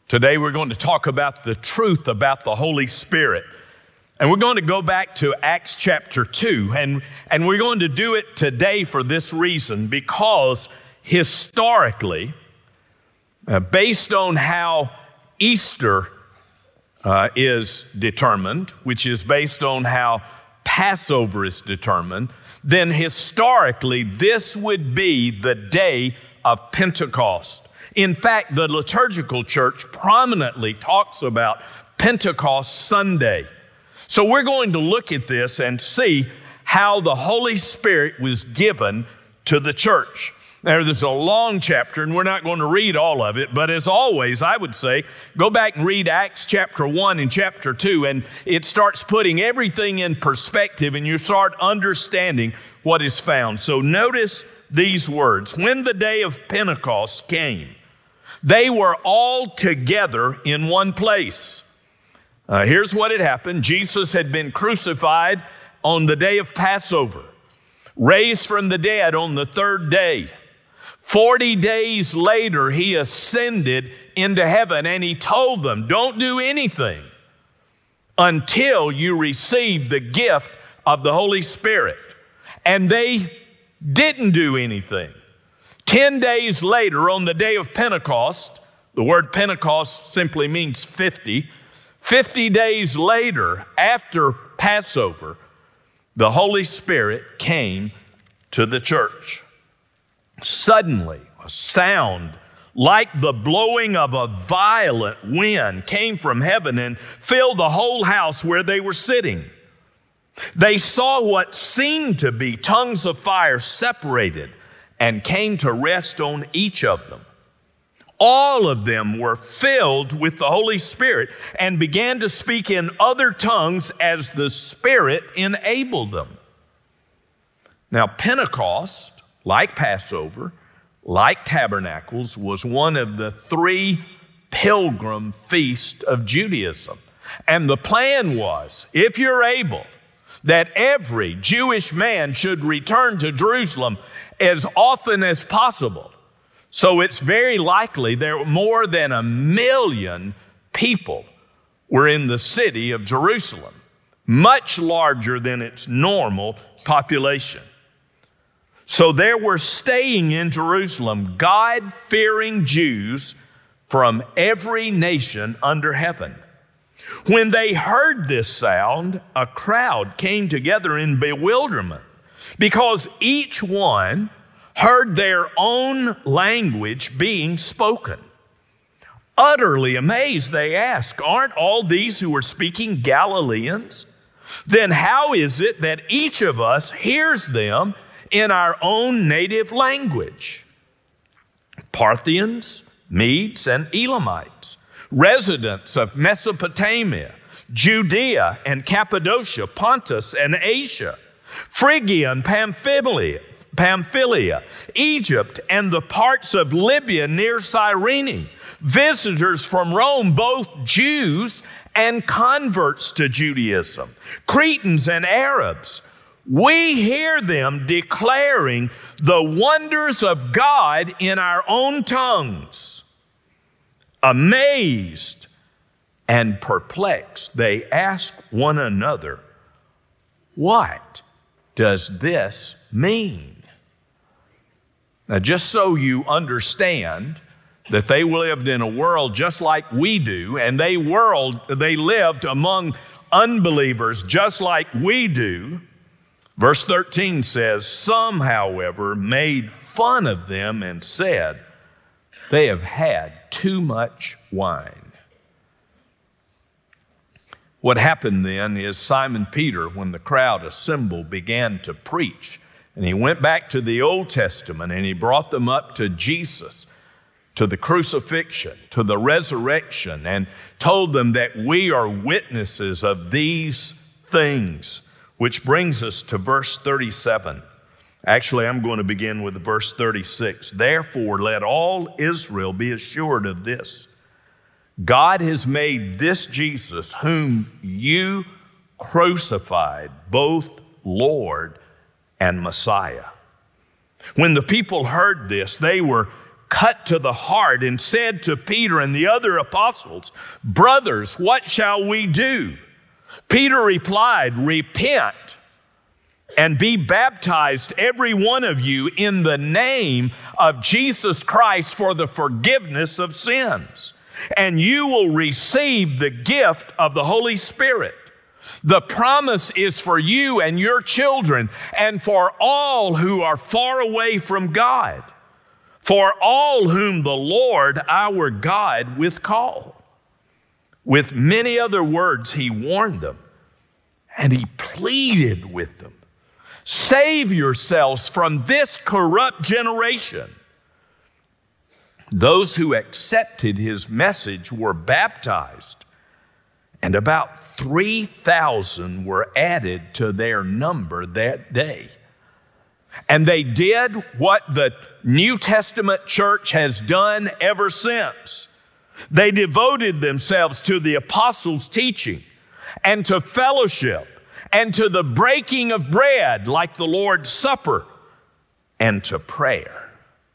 Today we're going to talk about the truth about the Holy Spirit. And we're going to go back to Acts chapter 2. And we're going to do it today for this reason, because historically, based on how Easter is determined, which is based on how Passover is determined, then historically this would be the day of Pentecost. In fact, the liturgical church prominently talks about Pentecost Sunday. So we're going to look at this and see how the Holy Spirit was given to the church. Now, there's a long chapter, and we're not going to read all of it, but as always, I would say, go back and read Acts chapter 1 and chapter 2, and it starts putting everything in perspective, and you start understanding what is found. So notice these words. When the day of Pentecost came, they were all together in one place. Here's what had happened. Jesus had been crucified on the day of Passover, raised from the dead on the third day. 40 days later, he ascended into heaven, and he told them, don't do anything until you receive the gift of the Holy Spirit. And they didn't do anything. 10 days later, on the day of Pentecost, the word Pentecost simply means 50. 50 days later, after Passover, the Holy Spirit came to the church. Suddenly, a sound like the blowing of a violent wind came from heaven and filled the whole house where they were sitting. They saw what seemed to be tongues of fire separated and came to rest on each of them. All of them were filled with the Holy Spirit and began to speak in other tongues as the Spirit enabled them. Now, Pentecost, like Passover, like Tabernacles, was one of the 3 pilgrim feasts of Judaism. And the plan was, if you're able, that every Jewish man should return to Jerusalem as often as possible. So it's very likely there were more than 1 million people were in the city of Jerusalem, much larger than its normal population. So there were staying in Jerusalem God-fearing Jews from every nation under heaven. When they heard this sound, a crowd came together in bewilderment, because each one heard their own language being spoken. Utterly amazed, they asked, aren't all these who are speaking Galileans? Then how is it that each of us hears them in our own native language? Parthians, Medes, and Elamites, residents of Mesopotamia, Judea and Cappadocia, Pontus and Asia, Phrygia and Pamphylia, Egypt and the parts of Libya near Cyrene, visitors from Rome, both Jews and converts to Judaism, Cretans and Arabs. We hear them declaring the wonders of God in our own tongues. Amazed and perplexed, they ask one another, what does this mean? Now, just so you understand that they lived in a world just like we do, and they lived among unbelievers just like we do. Verse 13 says, some, however, made fun of them and said, they have had too much wine. What happened then is Simon Peter, when the crowd assembled, began to preach. And he went back to the Old Testament and he brought them up to Jesus, to the crucifixion, to the resurrection, and told them that we are witnesses of these things. Which brings us to verse 37. Actually, I'm going to begin with verse 36. Therefore, let all Israel be assured of this. God has made this Jesus, whom you crucified, both Lord and Messiah. When the people heard this, they were cut to the heart and said to Peter and the other apostles, "Brothers, what shall we do?" Peter replied, "Repent and be baptized, every one of you, in the name of Jesus Christ for the forgiveness of sins, and you will receive the gift of the Holy Spirit. The promise is for you and your children and for all who are far away from God, for all whom the Lord our God will call." With many other words, he warned them and he pleaded with them, "Save yourselves from this corrupt generation." Those who accepted his message were baptized, and about 3,000 were added to their number that day. And they did what the New Testament church has done ever since. They devoted themselves to the apostles' teaching and to fellowship and to the breaking of bread like the Lord's Supper and to prayer.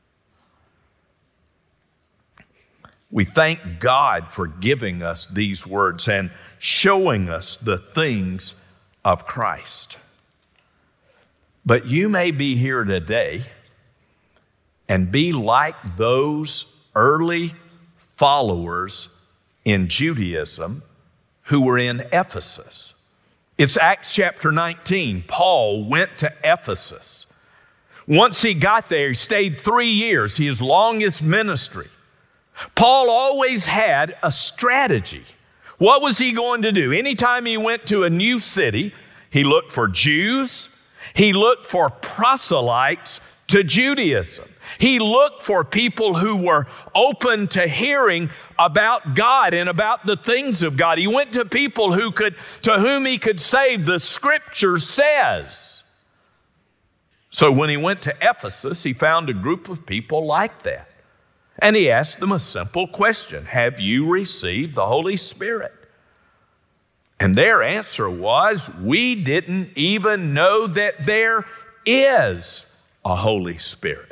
We thank God for giving us these words and showing us the things of Christ. But you may be here today and be like those early followers in Judaism who were in Ephesus. It's Acts chapter 19. Paul went to Ephesus. Once he got there, he stayed 3 years, his longest ministry. Paul always had a strategy. What was he going to do? Anytime he went to a new city, he looked for Jews. He looked for proselytes to Judaism. He looked for people who were open to hearing about God and about the things of God. He went to people to whom he could say, "The Scripture says." So when he went to Ephesus, he found a group of people like that. And he asked them a simple question: "Have you received the Holy Spirit?" And their answer was, "We didn't even know that there is a Holy Spirit."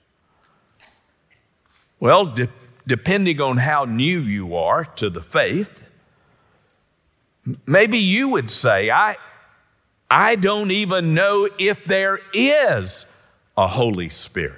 Well, depending on how new you are to the faith, maybe you would say, I don't even know if there is a Holy Spirit.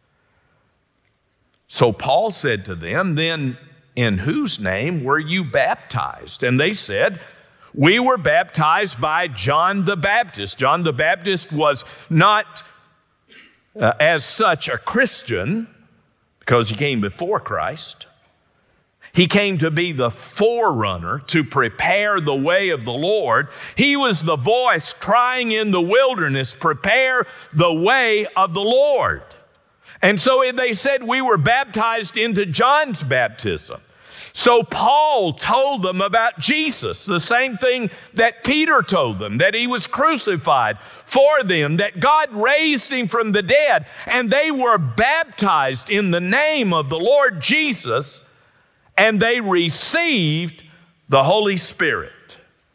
So Paul said to them, "Then in whose name were you baptized?" And they said, "We were baptized by John the Baptist." John the Baptist was not as such a Christian because he came before Christ. He came to be the forerunner to prepare the way of the Lord. He was the voice crying in the wilderness, "Prepare the way of the Lord." And so they said, "We were baptized into John's baptism." So Paul told them about Jesus, the same thing that Peter told them, that he was crucified for them, that God raised him from the dead, and they were baptized in the name of the Lord Jesus, and they received the Holy Spirit.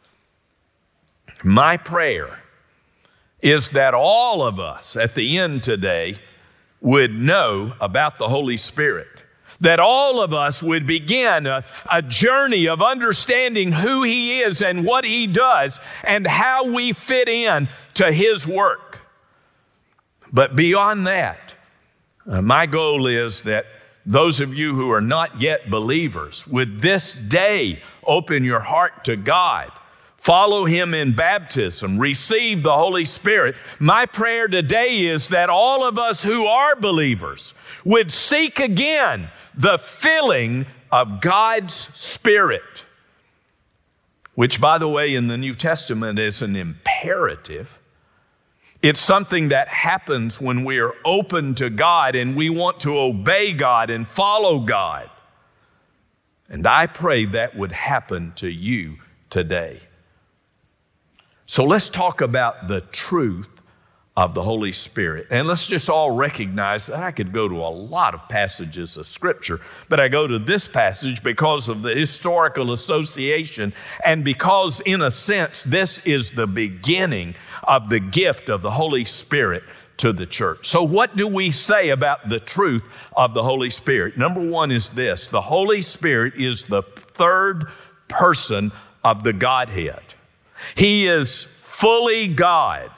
My prayer is that all of us at the end today would know about the Holy Spirit, that all of us would begin a journey of understanding who He is and what He does and how we fit in to His work. But beyond that, my goal is that those of you who are not yet believers would this day open your heart to God, follow Him in baptism, receive the Holy Spirit. My prayer today is that all of us who are believers would seek again the filling of God's Spirit, which, by the way, in the New Testament is an imperative. It's something that happens when we are open to God and we want to obey God and follow God. And I pray that would happen to you today. So let's talk about the truth of the Holy Spirit. And let's just all recognize that I could go to a lot of passages of Scripture, but I go to this passage because of the historical association and because, in a sense, this is the beginning of the gift of the Holy Spirit to the church. So what do we say about the truth of the Holy Spirit? Number one is this: the Holy Spirit is the third person of the Godhead. He is fully God.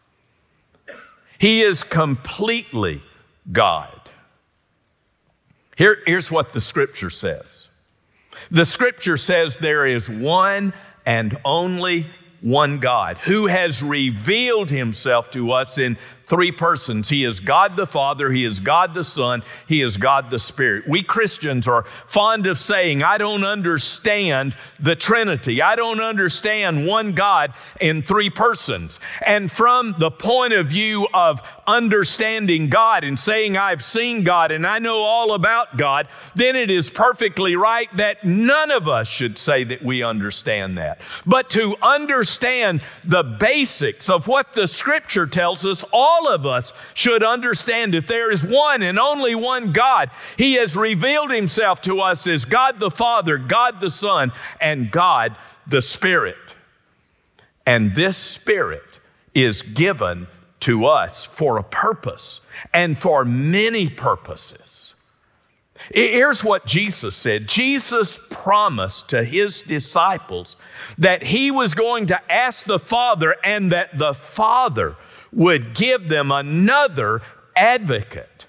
He is completely God. Here's what the Scripture says. The Scripture says there is one and only one God who has revealed himself to us in three persons. He is God the Father, He is God the Son, He is God the Spirit. We Christians are fond of saying, I don't understand the Trinity. I don't understand one God in three persons. And from the point of view of understanding God and saying I've seen God and I know all about God, then it is perfectly right that none of us should say that we understand that. But to understand the basics of what the Scripture tells us, all of us should understand that there is one and only one God. He has revealed Himself to us as God the Father, God the Son, and God the Spirit. And this Spirit is given to us for a purpose and for many purposes. Here's what Jesus said. Jesus promised to His disciples that He was going to ask the Father and that the Father would give them another advocate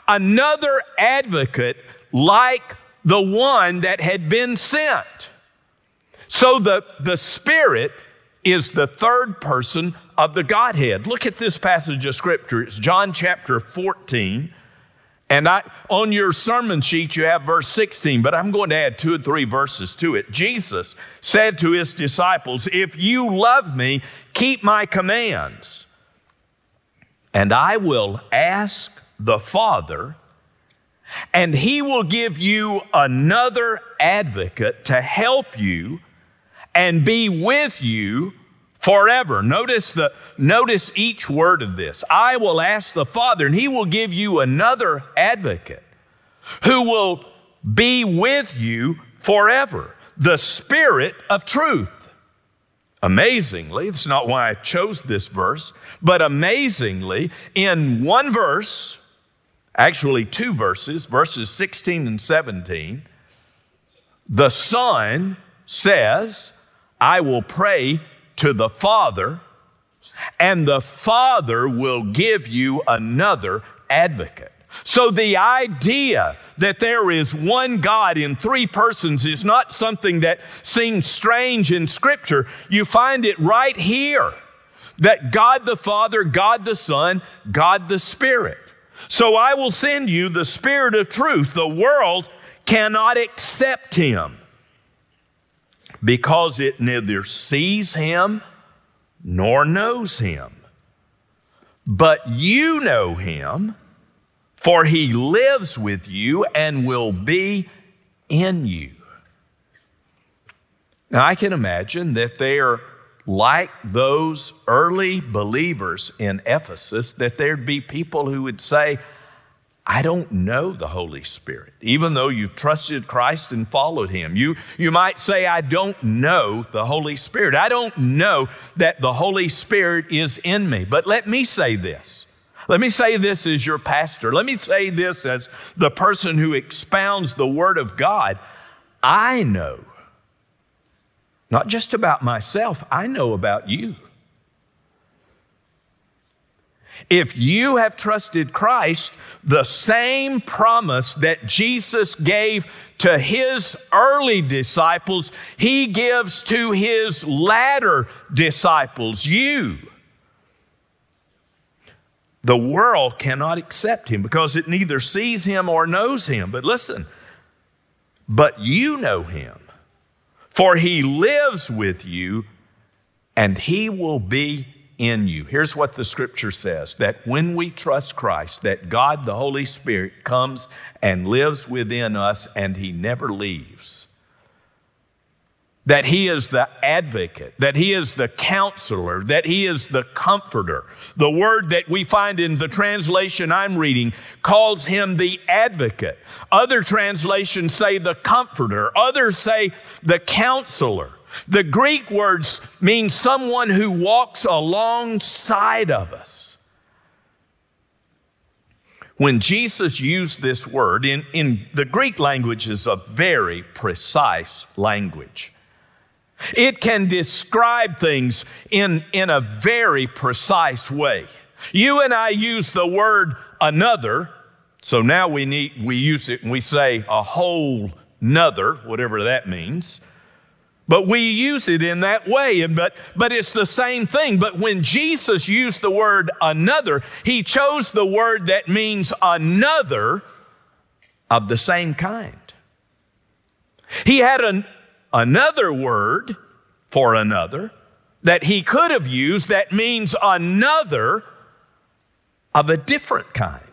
like the one that had been sent. So the Spirit is the third person of the Godhead. Look at this passage of Scripture. It's John chapter 14. And on your sermon sheet, you have verse 16, but I'm going to add 2 or 3 verses to it. Jesus said to His disciples, if you love me, keep my commands. And I will ask the Father, and He will give you another advocate to help you and be with you forever. Notice each word of this. I will ask the Father, and He will give you another advocate who will be with you forever. The Spirit of truth. Amazingly, it's not why I chose this verse, but amazingly, in one verse, actually 2 verses, verses 16 and 17, the Son says, I will pray to the Father, and the Father will give you another advocate. So the idea that there is one God in three persons is not something that seems strange in Scripture. You find it right here, that God the Father, God the Son, God the Spirit. So I will send you the Spirit of truth. The world cannot accept Him because it neither sees Him nor knows Him. But you know Him, for He lives with you and will be in you. Now, I can imagine that they are like those early believers in Ephesus, that there'd be people who would say, I don't know the Holy Spirit, even though you've trusted Christ and followed Him. You might say, I don't know the Holy Spirit. I don't know that the Holy Spirit is in me. But let me say this. Let me say this as your pastor. Let me say this as the person who expounds the Word of God. I know, not just about myself, I know about you. If you have trusted Christ, the same promise that Jesus gave to His early disciples, He gives to His latter disciples, you. The world cannot accept Him because it neither sees Him or knows Him. But listen, but you know Him, for He lives with you and He will be in you. Here's what the Scripture says, that when we trust Christ, that God, the Holy Spirit, comes and lives within us and He never leaves. That He is the advocate, that He is the counselor, that He is the comforter. The word that we find in the translation I'm reading calls Him the advocate. Other translations say the comforter. Others say the counselor. The Greek words mean someone who walks alongside of us. when Jesus used this word, in the Greek language is a very precise language. It can describe things in a very precise way. You and I use the word another, so now we use it and we say a whole nother, whatever that means. But we use it in that way, but it's the same thing. But when Jesus used the word another, he chose the word that means another of the same kind. He had another word for another that he could have used that means another of a different kind.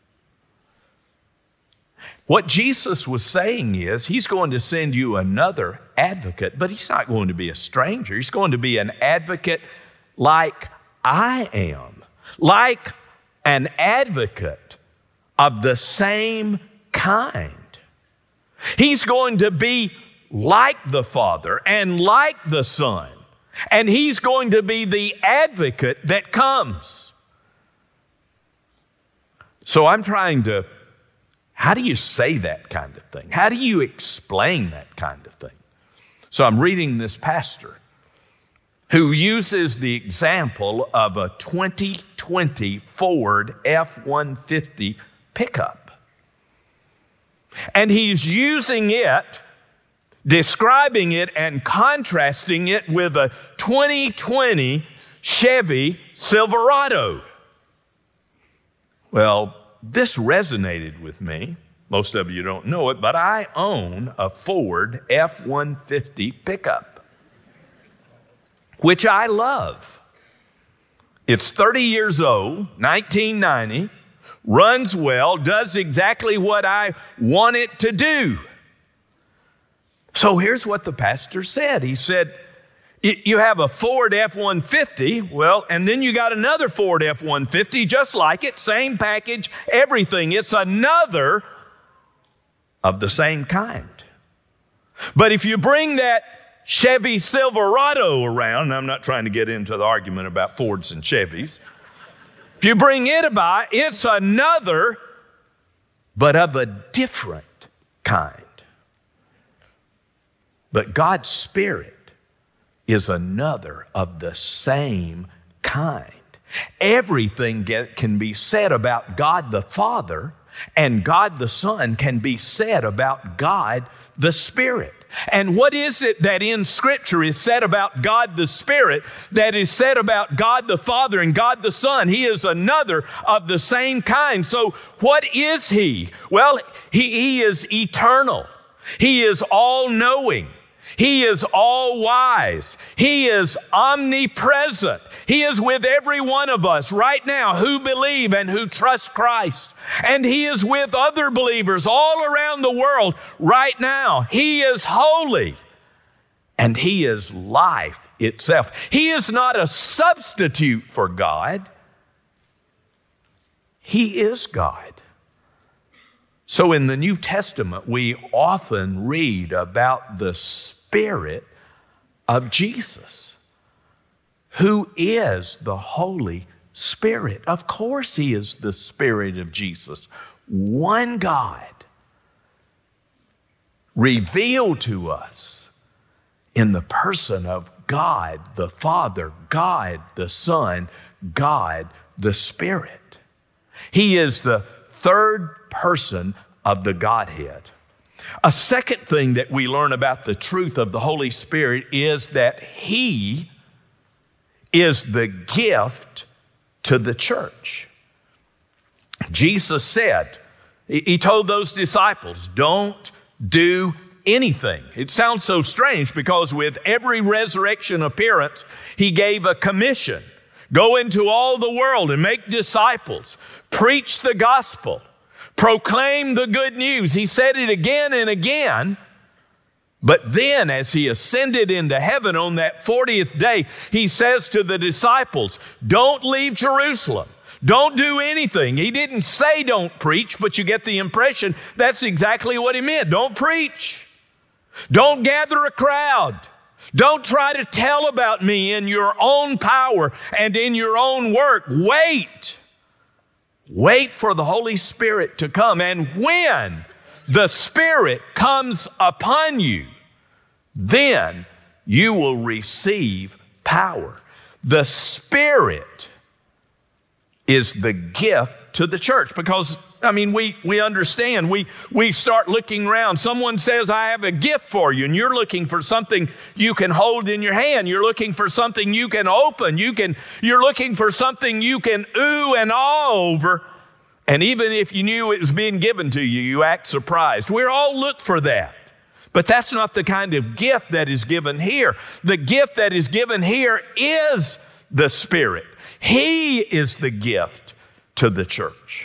What Jesus was saying is he's going to send you another advocate, but he's not going to be a stranger. He's going to be an advocate like I am, like an advocate of the same kind. He's going to be like the Father and like the Son, and he's going to be the advocate that comes. So I'm trying to, how do you say that kind of thing? How do you explain that kind of thing? So I'm reading this pastor who uses the example of a 2020 Ford F-150 pickup. And he's using it, describing it and contrasting it with a 2020 Chevy Silverado. Well, this resonated with me. Most of you don't know it, but I own a Ford F-150 pickup, which I love. It's 30 years old, 1990, runs well, does exactly what I want it to do. So here's what the pastor said. He said, you have a Ford F-150, well, and then you got another Ford F-150 just like it, same package, everything. It's another of the same kind. But if you bring that Chevy Silverado around, and I'm not trying to get into the argument about Fords and Chevys, if you bring it about, it's another, but of a different kind. But God's Spirit is another of the same kind. Everything can be said about God the Father, and God the Son can be said about God the Spirit. And what is it that in Scripture is said about God the Spirit that is said about God the Father and God the Son? He is another of the same kind. So what is He? Well, He is eternal. He is all-knowing. He is all-wise. He is omnipresent. He is with every one of us right now who believe and who trust Christ. And He is with other believers all around the world right now. He is holy, and He is life itself. He is not a substitute for God. He is God. So in the New Testament, we often read about the Spirit of Jesus, who is the Holy Spirit. Of course, He is the Spirit of Jesus, one God, revealed to us in the person of God the Father, God the Son, God the Spirit. He is the third person of the Godhead. A second thing that we learn about the truth of the Holy Spirit is that He is the gift to the church. Jesus said, He told those disciples, don't do anything. It sounds so strange because with every resurrection appearance, He gave a commission. Go into all the world and make disciples. Preach the gospel. Proclaim the good news. He said it again and again. But then as He ascended into heaven on that 40th day, He says to the disciples, don't leave Jerusalem. Don't do anything. He didn't say don't preach, but you get the impression that's exactly what He meant. Don't preach. Don't gather a crowd. Don't try to tell about me in your own power and in your own work. Wait. Wait for the Holy Spirit to come. And when the Spirit comes upon you, then you will receive power. The Spirit is the gift to the church because, we understand. We start looking around. Someone says, I have a gift for you, and you're looking for something you can hold in your hand. You're looking for something you can open. You're looking for something you can ooh and ah over. And even if you knew it was being given to you, you act surprised. We all look for that. But that's not the kind of gift that is given here. The gift that is given here is the Spirit. He is the gift to the church.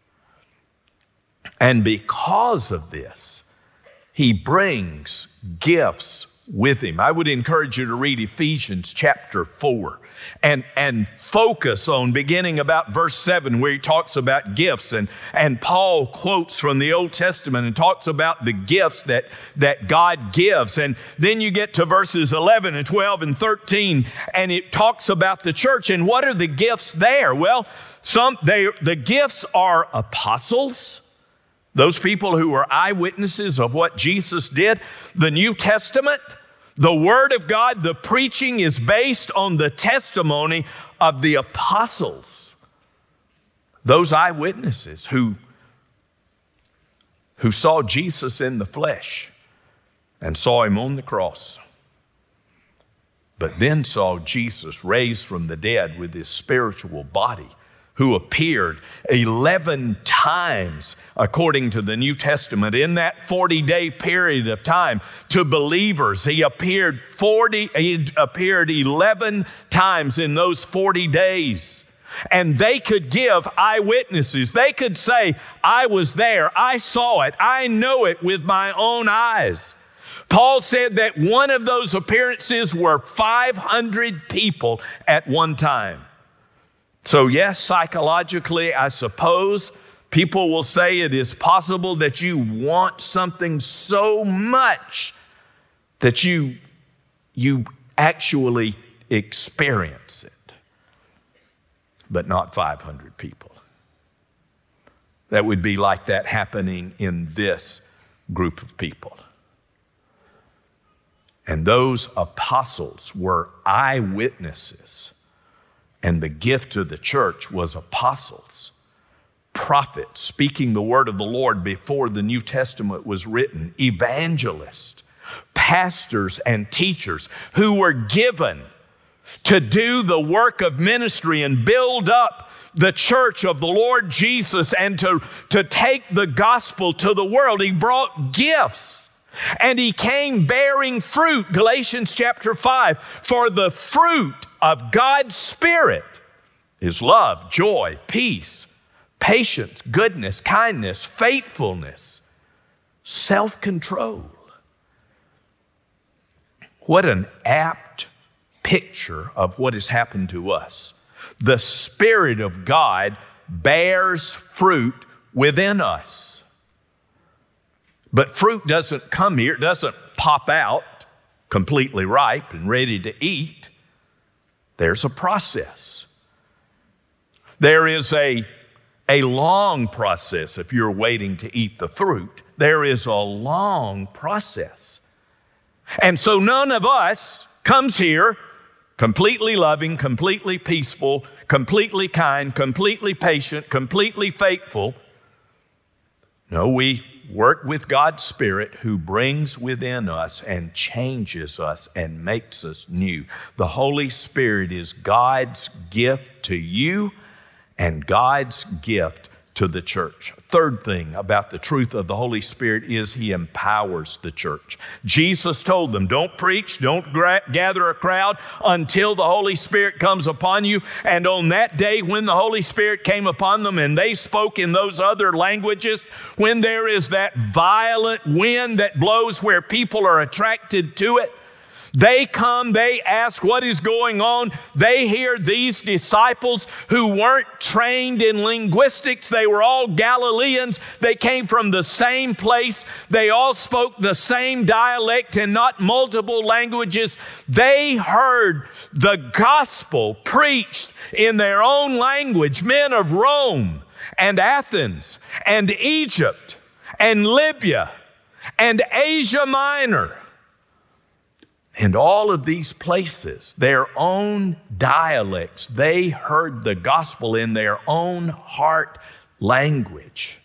And because of this, He brings gifts with Him. I would encourage you to read Ephesians chapter 4 and focus on beginning about verse 7 where he talks about gifts. And Paul quotes from the Old Testament and talks about the gifts that God gives. And then you get to verses 11 and 12 and 13 and it talks about the church. And what are the gifts there? Well, the gifts are apostles, those people who are eyewitnesses of what Jesus did. The New Testament, the Word of God, the preaching is based on the testimony of the apostles, those eyewitnesses who saw Jesus in the flesh and saw Him on the cross, but then saw Jesus raised from the dead with His spiritual body, who appeared 11 times, according to the New Testament, in that 40-day period of time to believers. He appeared 11 times in those 40 days. And they could give eyewitnesses. They could say, I was there, I saw it, I know it with my own eyes. Paul said that one of those appearances were 500 people at one time. So yes, psychologically, I suppose people will say it is possible that you want something so much that you actually experience it, but not 500 people. That would be like that happening in this group of people. And those apostles were eyewitnesses. And the gift to the church was apostles, prophets, speaking the word of the Lord before the New Testament was written, evangelists, pastors, and teachers who were given to do the work of ministry and build up the church of the Lord Jesus and to take the gospel to the world. He brought gifts. And He came bearing fruit, Galatians chapter 5, for the fruit of God's Spirit is love, joy, peace, patience, goodness, kindness, faithfulness, self-control. What an apt picture of what has happened to us. The Spirit of God bears fruit within us. But fruit doesn't come here, it doesn't pop out completely ripe and ready to eat. There's a process. There is a long process if you're waiting to eat the fruit. There is a long process. And so none of us comes here completely loving, completely peaceful, completely kind, completely patient, completely faithful. No, we work with God's Spirit who brings within us and changes us and makes us new. The Holy Spirit is God's gift to you and God's gift to the church. Third thing about the truth of the Holy Spirit is He empowers the church. Jesus told them, don't preach, don't gather a crowd until the Holy Spirit comes upon you. And on that day when the Holy Spirit came upon them and they spoke in those other languages, when there is that violent wind that blows where people are attracted to it, they come, they ask what is going on. They hear these disciples who weren't trained in linguistics. They were all Galileans. They came from the same place. They all spoke the same dialect and not multiple languages. They heard the gospel preached in their own language, men of Rome. and Athens and Egypt and Libya and Asia Minor. And all of these places, their own dialects, they heard the gospel in their own heart language.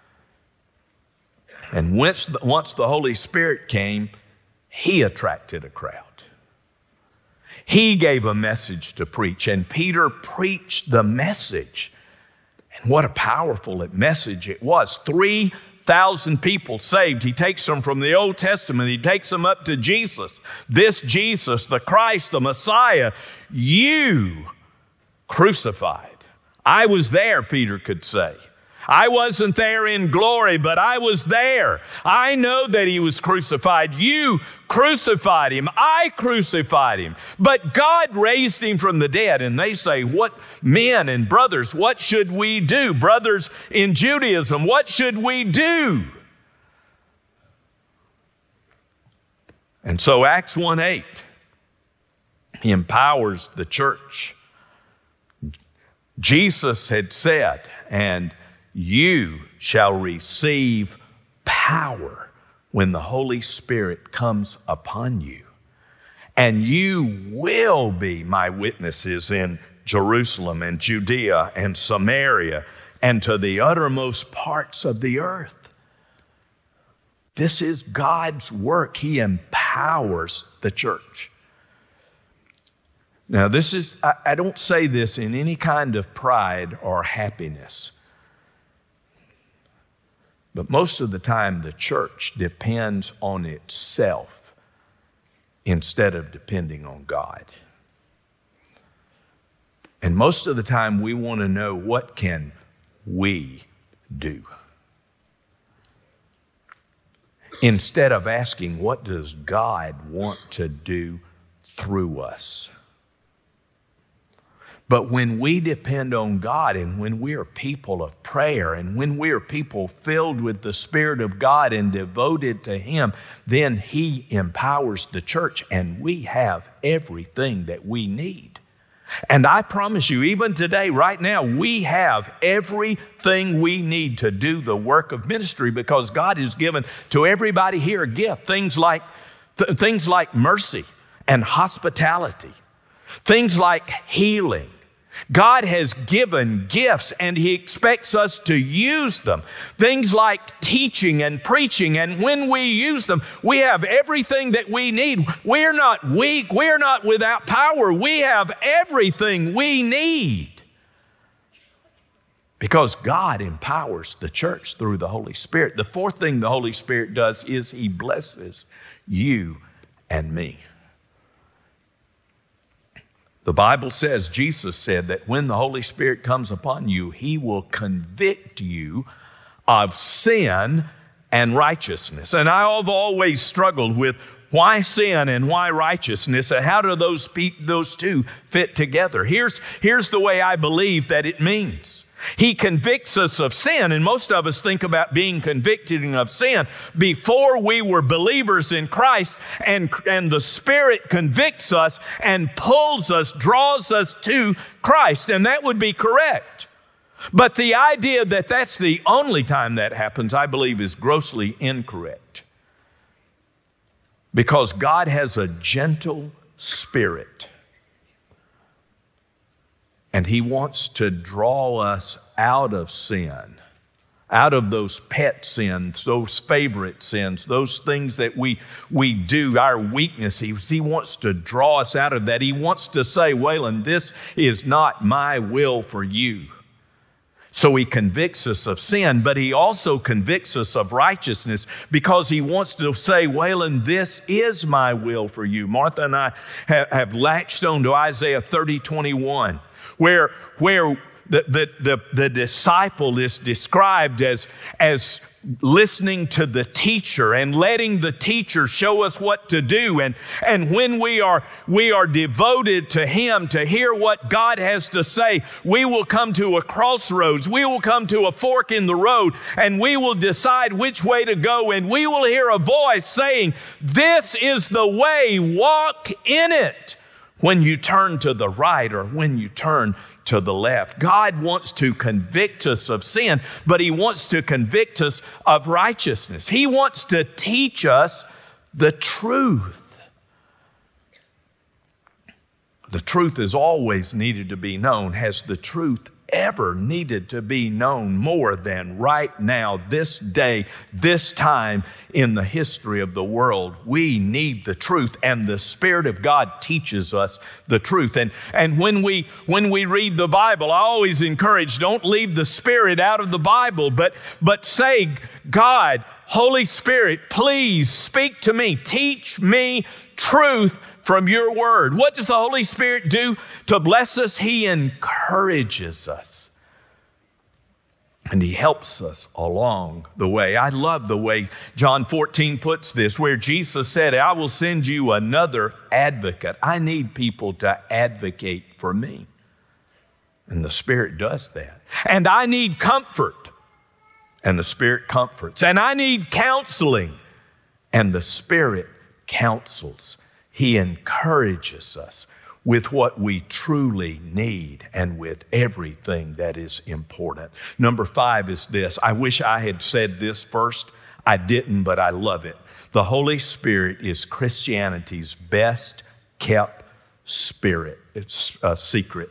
And once the Holy Spirit came, He attracted a crowd. He gave a message to preach, and Peter preached the message. And what a powerful message it was. 3,000 people saved. He takes them from the Old Testament. He takes them up to Jesus. This Jesus, the Christ, the Messiah, you crucified. I was there, Peter could say. I wasn't there in glory, but I was there. I know that He was crucified. You crucified Him. I crucified Him. But God raised Him from the dead. And they say, what men and brothers, what should we do? Brothers in Judaism, what should we do? And so Acts 1:8, He empowers the church. Jesus had said, and you shall receive power when the Holy Spirit comes upon you. And you will be my witnesses in Jerusalem and Judea and Samaria and to the uttermost parts of the earth. This is God's work. He empowers the church. Now, I don't say this in any kind of pride or happiness. But most of the time, the church depends on itself instead of depending on God. And most of the time, we want to know, what can we do? Instead of asking, what does God want to do through us? But when we depend on God, and when we are people of prayer, and when we are people filled with the Spirit of God and devoted to Him, then He empowers the church, and we have everything that we need. And I promise you, even today, right now, we have everything we need to do the work of ministry, because God has given to everybody here a gift. Things like mercy and hospitality, things like healing. God has given gifts, and He expects us to use them. Things like teaching and preaching, and when we use them, we have everything that we need. We're not weak. We're not without power. We have everything we need because God empowers the church through the Holy Spirit. The fourth thing the Holy Spirit does is He blesses you and me. The Bible says, Jesus said that when the Holy Spirit comes upon you, He will convict you of sin and righteousness. And I have always struggled with why sin and why righteousness, and how do those two fit together? Here's the way I believe that it means. He convicts us of sin, and most of us think about being convicted of sin before we were believers in Christ, and the Spirit convicts us and pulls us, draws us to Christ, and that would be correct. But the idea that that's the only time that happens, I believe, is grossly incorrect. Because God has a gentle spirit. And He wants to draw us out of sin, out of those pet sins, those favorite sins, those things that we do, our weakness. He wants to draw us out of that. He wants to say, Waylon, this is not my will for you. So He convicts us of sin, but He also convicts us of righteousness, because He wants to say, Waylon, this is my will for you. Martha and I have latched on to Isaiah 30:21. Where the disciple is described as listening to the teacher and letting the teacher show us what to do. And when we are devoted to Him to hear what God has to say, we will come to a crossroads. We will come to a fork in the road, and we will decide which way to go. And we will hear a voice saying, this is the way, walk in it. When you turn to the right or when you turn to the left. God wants to convict us of sin, but He wants to convict us of righteousness. He wants to teach us the truth. The truth is always needed to be known. Has the truth ever needed to be known more than right now, this day, this time in the history of the world? We need the truth, and the Spirit of God teaches us the truth. And when we read the Bible, I always encourage, don't leave the Spirit out of the Bible, but say, God, Holy Spirit, please speak to me. Teach me truth from your word. What does the Holy Spirit do to bless us? He encourages us. And He helps us along the way. I love the way John 14 puts this, where Jesus said, I will send you another advocate. I need people to advocate for me. And the Spirit does that. And I need comfort. And the Spirit comforts. And I need counseling. And the Spirit counsels. He encourages us with what we truly need and with everything that is important. Number 5 is this. I wish I had said this first. I didn't, but I love it. The Holy Spirit is Christianity's best kept spirit. It's a secret.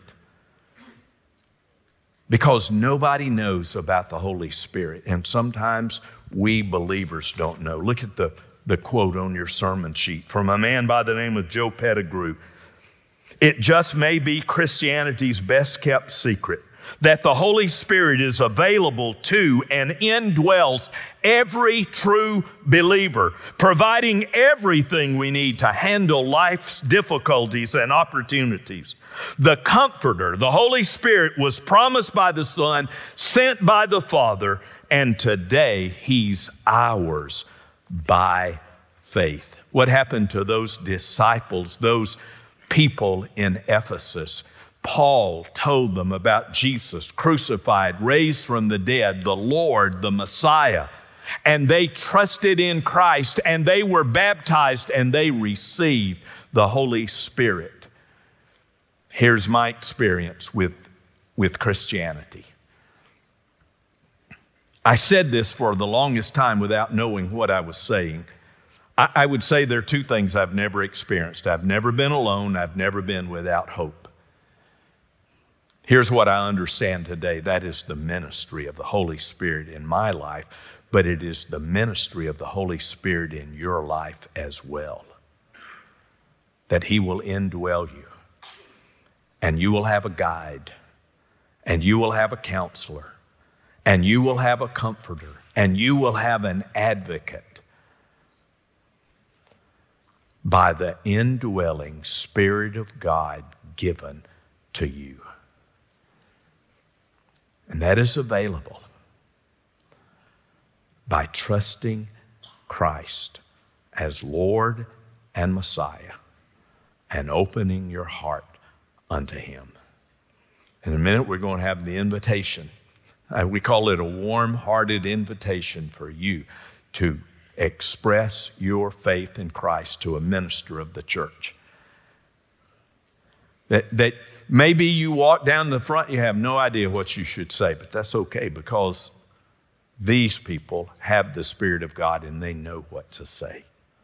Because nobody knows about the Holy Spirit. And sometimes we believers don't know. Look at the quote on your sermon sheet from a man by the name of Joe Pettigrew. It just may be Christianity's best kept secret that the Holy Spirit is available to and indwells every true believer, providing everything we need to handle life's difficulties and opportunities. The Comforter, the Holy Spirit, was promised by the Son, sent by the Father, and today He's ours by faith. What happened to those disciples, those people in Ephesus? Paul told them about Jesus, crucified, raised from the dead, the Lord, the Messiah. And they trusted in Christ, and they were baptized, and they received the Holy Spirit. Here's my experience with Christianity. I said this for the longest time without knowing what I was saying. I would say there are 2 things I've never experienced. I've never been alone. I've never been without hope. Here's what I understand today. That is the ministry of the Holy Spirit in my life, but it is the ministry of the Holy Spirit in your life as well. That He will indwell you, and you will have a guide, and you will have a counselor, and you will have a comforter, and you will have an advocate by the indwelling Spirit of God given to you. And that is available by trusting Christ as Lord and Messiah and opening your heart unto Him. In a minute, we're going to have the invitation. We call it a warm-hearted invitation for you to express your faith in Christ to a minister of the church. That maybe you walk down the front, you have no idea what you should say, but that's okay because these people have the Spirit of God and they know what to say.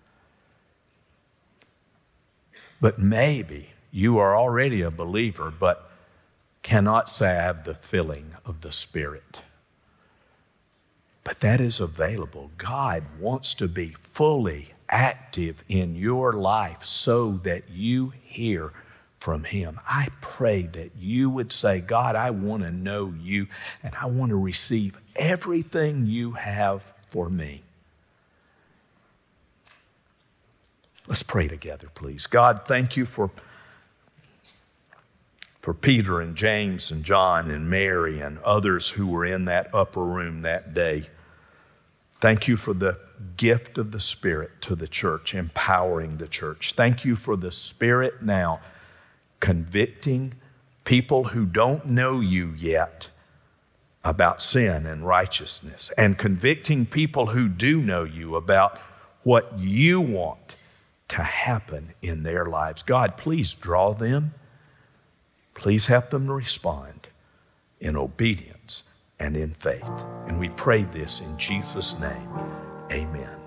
But maybe you are already a believer, but cannot say I have the filling of the Spirit. But that is available. God wants to be fully active in your life so that you hear from Him. I pray that you would say, God, I want to know you and I want to receive everything you have for me. Let's pray together, please. God, thank you for Peter and James and John and Mary and others who were in that upper room that day. Thank you for the gift of the Spirit to the church, empowering the church. Thank you for the Spirit now convicting people who don't know you yet about sin and righteousness, and convicting people who do know you about what you want to happen in their lives. God, please draw them. Please help them to respond in obedience and in faith. And we pray this in Jesus' name. Amen.